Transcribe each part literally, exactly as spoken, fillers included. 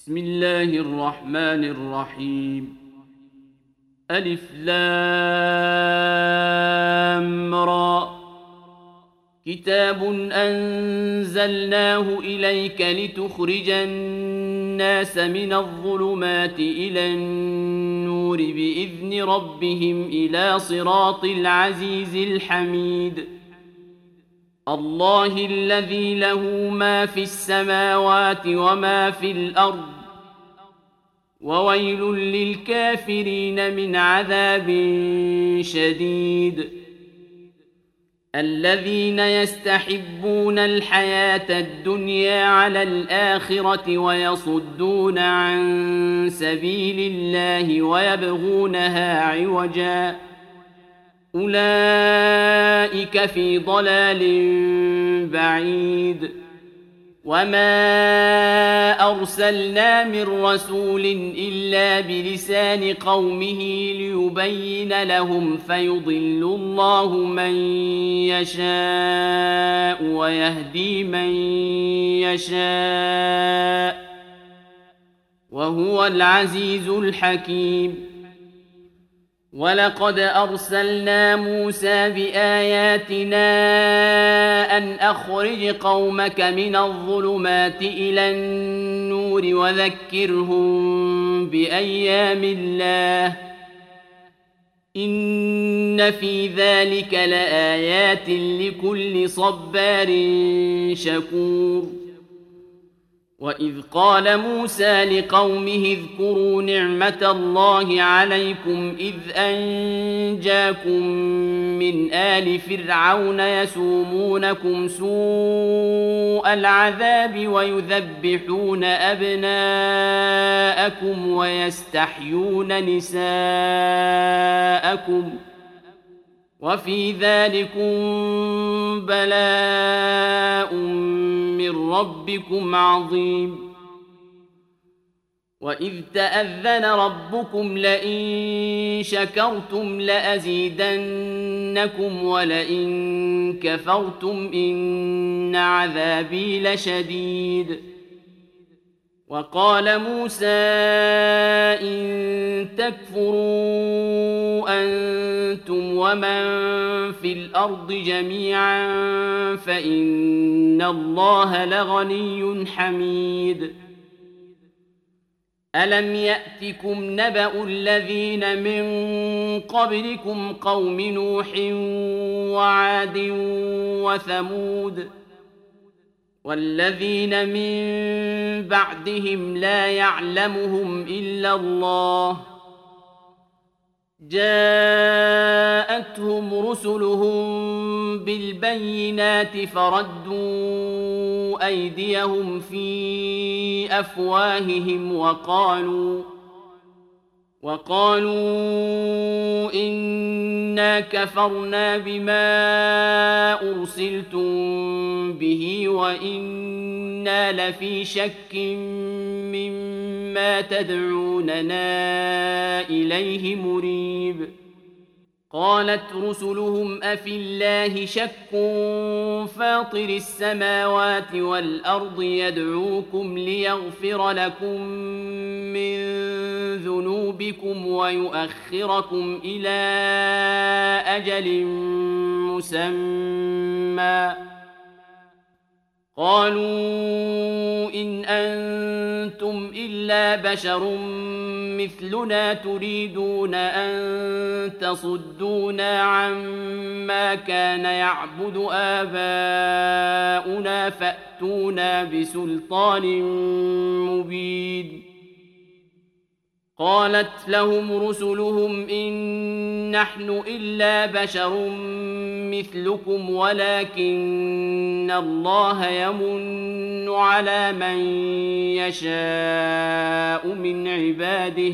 بسم الله الرحمن الرحيم. ألف لام را. كتاب أنزلناه إليك لتخرج الناس من الظلمات إلى النور بإذن ربهم إلى صراط العزيز الحميد. الله الذي له ما في السماوات وما في الأرض، وويل للكافرين من عذاب شديد. الذين يستحبون الحياة الدنيا على الآخرة ويصدون عن سبيل الله ويبغونها عوجا، أولئك في ضلال بعيد. وما أرسلنا من رسول إلا بلسان قومه ليبين لهم، فيضل الله من يشاء ويهدي من يشاء، وهو العزيز الحكيم. ولقد أرسلنا موسى بآياتنا أن أخرج قومك من الظلمات إلى النور وذكرهم بأيام الله، إن في ذلك لآيات لكل صبار شكور. وإذ قال موسى لقومه اذكروا نعمة الله عليكم إذ أنجاكم من آل فرعون يسومونكم سوء العذاب ويذبحون أبناءكم ويستحيون نساءكم، وفي ذلكم بلاء من ربكم عظيم. وإذ تأذن ربكم لئن شكرتم لأزيدنكم ولئن كفرتم إن عذابي لشديد. وقال موسى إن تكفروا أنتم ومن في الأرض جميعا فإن الله لغني حميد. ألم يأتكم نبأ الذين من قبلكم قوم نوح وعاد وثمود والذين من بعدهم لا يعلمهم إلا الله، جاءتهم رسلهم بالبينات فردوا أيديهم في أفواههم وقالوا وقالوا إنا كفرنا بما أرسلتم به وإنا لفي شك مما تدعوننا إليه مريب. قالت رسلهم أفي الله شك فاطر السماوات والأرض يدعوكم ليغفر لكم من ذنوبكم ويؤخركم إلى أجل مسمى، قالوا إن أنتم إلا بشر مثلنا تريدون أن تصدونا عما كان يعبد آباؤنا فأتونا بسلطان مبين. قالت لهم رسلهم إن نحن إلا بشر مثلكم ولكن الله يمن على من يشاء من عباده،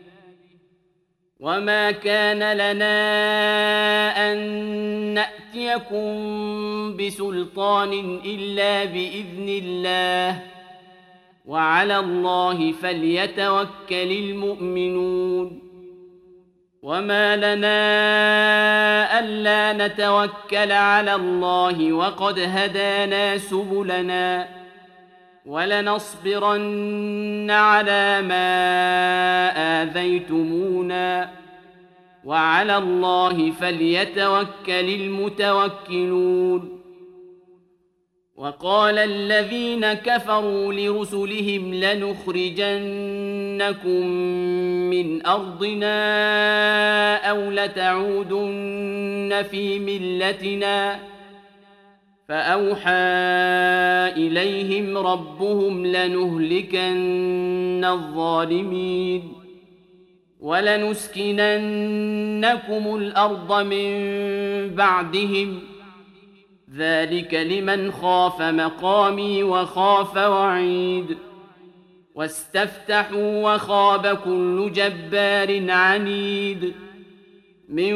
وما كان لنا أن نأتيكم بسلطان إلا بإذن الله، وعلى الله فليتوكل المؤمنون. وما لنا ألا نتوكل على الله وقد هدانا سبلنا ولنصبرن على ما آذيتمونا وعلى الله فليتوكل المتوكلون. وقال الذين كفروا لرسلهم لنخرجنكم من أرضنا أو لتعودن في ملتنا فأوحى إليهم ربهم لنهلكن الظالمين ولنسكننكم الأرض من بعدهم ذلك لمن خاف مقامي وخاف وعيد. واستفتحوا وخاب كل جبار عنيد من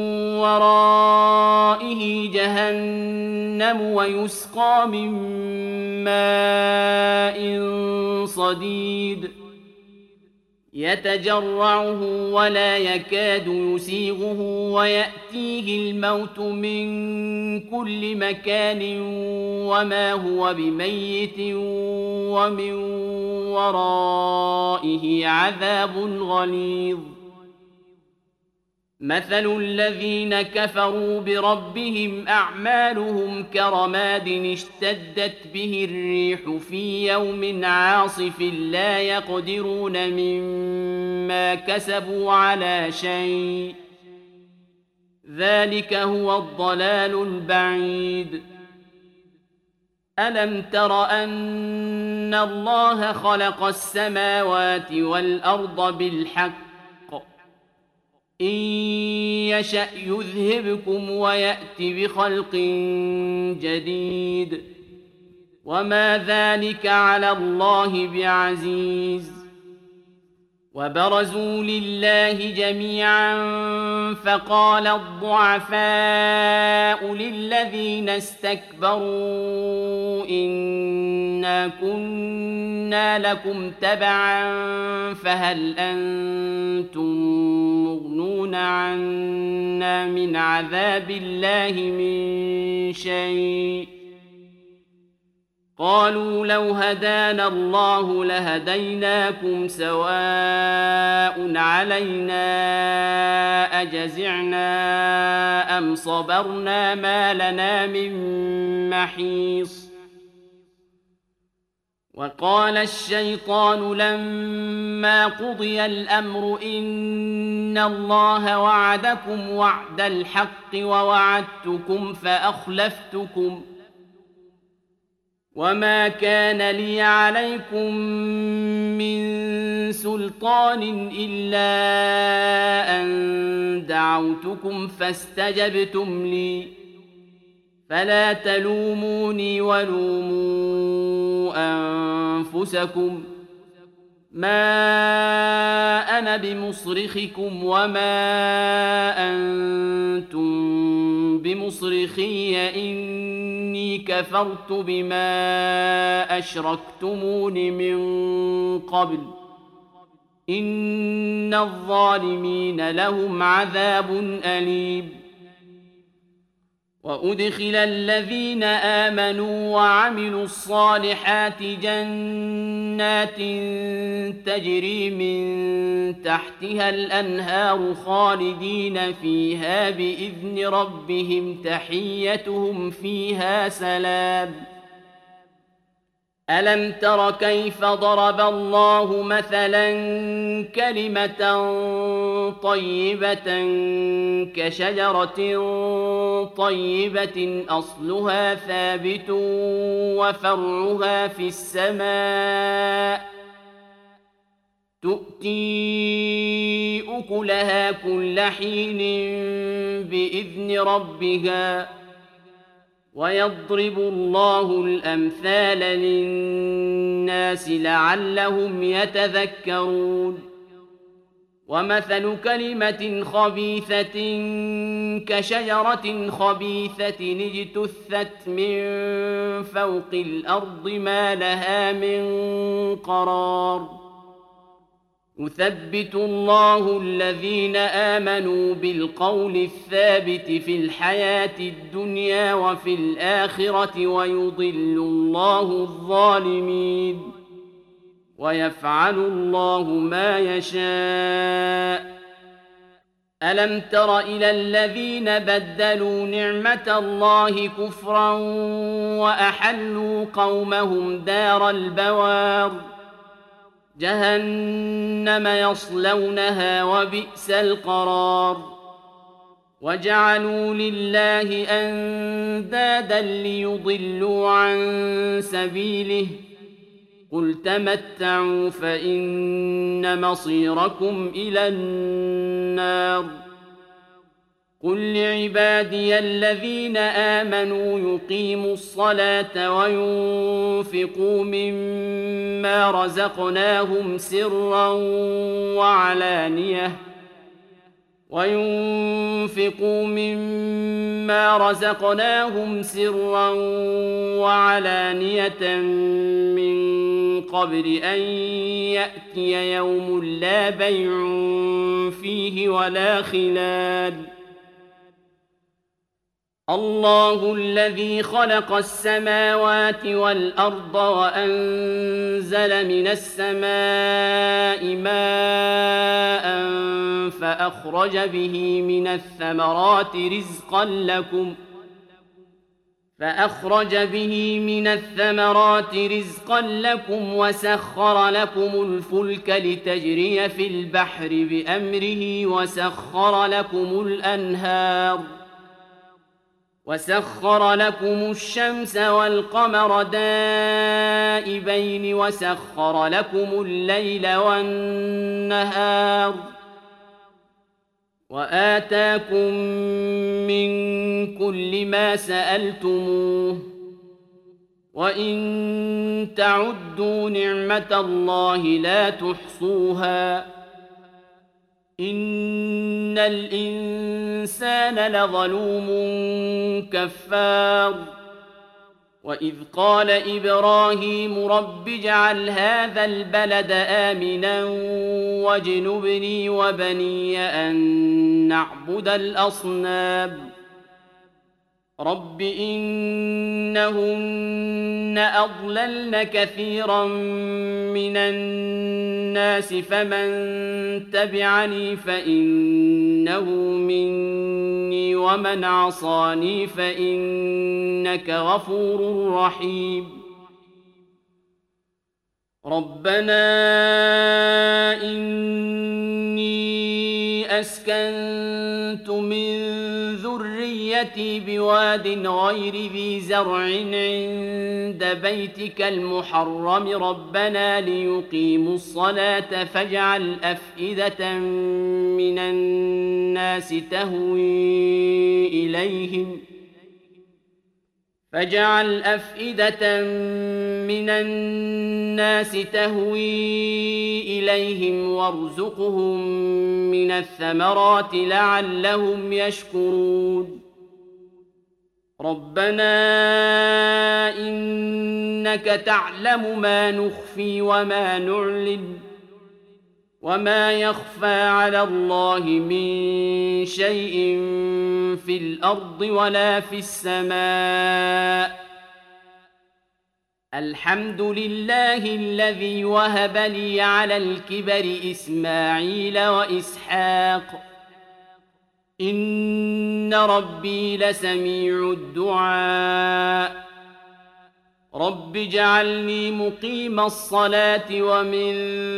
ورائه جهنم ويسقى من ماء صديد يتجرعه ولا يكاد يسيغه ويأتيه الموت من كل مكان وما هو بميت ومن ورائه عذاب غليظ. مثل الذين كفروا بربهم أعمالهم كرماد اشتدت به الريح في يوم عاصف لا يقدرون مما كسبوا على شيء ذلك هو الضلال البعيد. ألم تر أن الله خلق السماوات والأرض بالحق إن يشأ يذهبكم ويأت بخلق جديد وما ذلك على الله بعزيز. وبرزوا لله جميعا فقال الضعفاء للذين استكبروا إنا كنا لكم تبعا فهل أنتم مغنون عنا من عذاب الله من شيء قالوا لو هدانا الله لهديناكم سواء علينا أجزعنا أم صبرنا ما لنا من محيص. وقال الشيطان لما قضي الأمر إن الله وعدكم وعد الحق ووعدتكم فأخلفتكم وما كان لي عليكم من سلطان إلا أن دعوتكم فاستجبتم لي فلا تلوموني ولوموا أنفسكم ما أنا بمصرخكم وما أنتم بمصرخي إني كفرت بما أشركتمون من قبل إن الظالمين لهم عذاب أليم. وأدخل الذين آمنوا وعملوا الصالحات جنات تجري من تحتها الأنهار خالدين فيها بإذن ربهم تحيتهم فيها سلام. ألم تر كيف ضرب الله مثلا كلمة طيبة كشجرة طيبة أصلها ثابت وفرعها في السماء تؤتي أكلها كل حين بإذن ربها ويضرب الله الأمثال للناس لعلهم يتذكرون. ومثل كلمة خبيثة كشجرة خبيثة اجتثت من فوق الأرض ما لها من قرار. يثبت الله الذين آمنوا بالقول الثابت في الحياة الدنيا وفي الآخرة ويضل الله الظالمين ويفعل الله ما يشاء. ألم تر إلى الذين بدلوا نعمة الله كفرا وأحلوا قومهم دار البوار جهنم يصلونها وبئس القرار وجعلوا لله أندادا ليضلوا عن سبيله قل تمتعوا فإن مصيركم إلى النار قل لعبادي الذين آمنوا يقيموا الصلاة وينفقوا مما رزقناهم سرا وعلانية وينفقوا مما رزقناهم سرا وعلانية من قبل أن يأتي يوم لا بيع فيه ولا خلال الله الذي خلق السماوات والأرض وأنزل من السماء ماء فأخرج به من الثمرات رزقا لكم فأخرج به من الثمرات رزقا لكم وسخر لكم الفلك لتجري في البحر بأمره وسخر لكم الأنهار وسخر لكم الشمس والقمر دائبين وسخر لكم الليل والنهار وآتاكم من كل ما سألتموه وإن تعدوا نعمة الله لا تحصوها إن الإنسان لظلوم كفار وإذ قال إبراهيم رب اجعل هذا البلد آمنا واجنبني وبني أن نعبد الأصنام رب إنهن أضللن كثيرا من الناس فمن تبعني فإنه مني ومن عصاني فإنك غفور رحيم ربنا إني أسكنت من ذريتي بواد غير ذي زرع عند بيتك المحرم ربنا ليقيموا الصلاة فاجعل أفئدة من الناس تهوي إليهم فاجعل أفئدة من الناس تهوي إليهم وارزقهم من الثمرات لعلهم يشكرون ربنا إنك تعلم ما نخفي وما نعلن وما يخفى على الله من شيء في الأرض ولا في السماء الحمد لله الذي وهب لي على الكبر إسماعيل وإسحاق إن ربي لسميع الدعاء رب اجعلني مقيم الصلاة ومن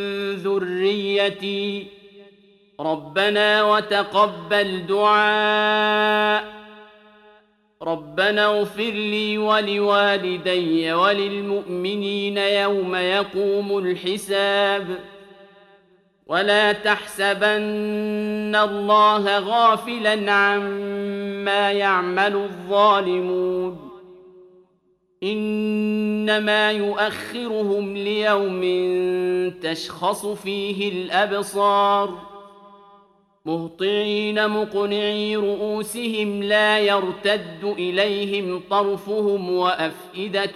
ذريتي ربنا وتقبل دعاء ربنا اغفر لي ولوالدي وللمؤمنين يوم يقوم الحساب ولا تحسبن الله غافلا عما يعمل الظالمون إنما يؤخرهم ليوم تشخص فيه الأبصار مهطعين مقنعي رؤوسهم لا يرتد إليهم طرفهم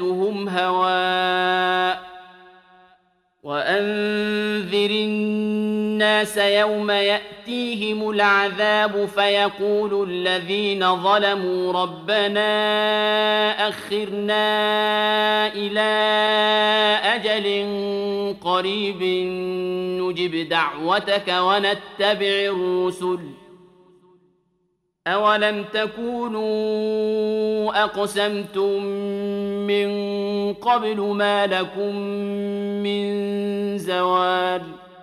وأفئدتهم هواء وأنذر الناس يوم يأتيهم العذاب فيقول الذين ظلموا ربنا أخرنا إلى أجل قريب نجب دعوتك ونتبع الرسل أولم تكونوا أقسمتم من قبل ما لكم من زوال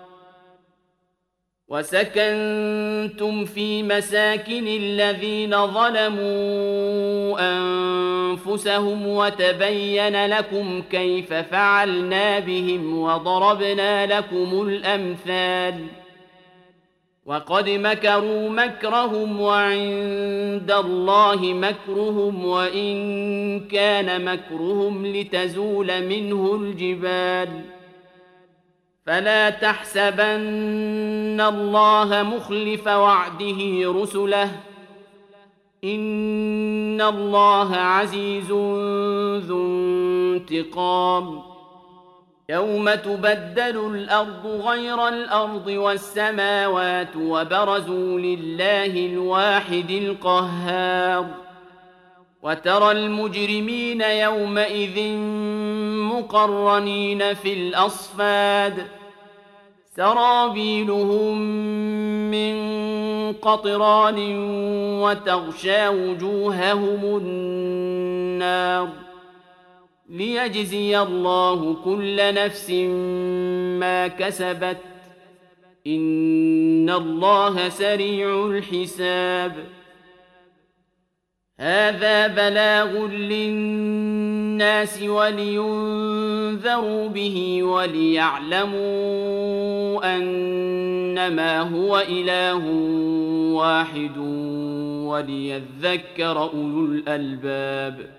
وسكنتم في مساكن الذين ظلموا أنفسهم وتبين لكم كيف فعلنا بهم وضربنا لكم الأمثال وقد مكروا مكرهم وعند الله مكرهم وإن كان مكرهم لتزول منه الجبال فلا تحسبن الله مخلف وعده رسله إن الله عزيز ذو انتقام يوم تبدل الأرض غير الأرض والسماوات وبرزوا لله الواحد القهار وترى المجرمين يومئذ مقرنين في الأصفاد سرابيلهم من قطران وتغشى وجوههم النار ليجزي الله كل نفس ما كسبت إن الله سريع الحساب هذا بلاغ للناس ولينذروا به وليعلموا أنما هو إله واحد وليذكر أولو الألباب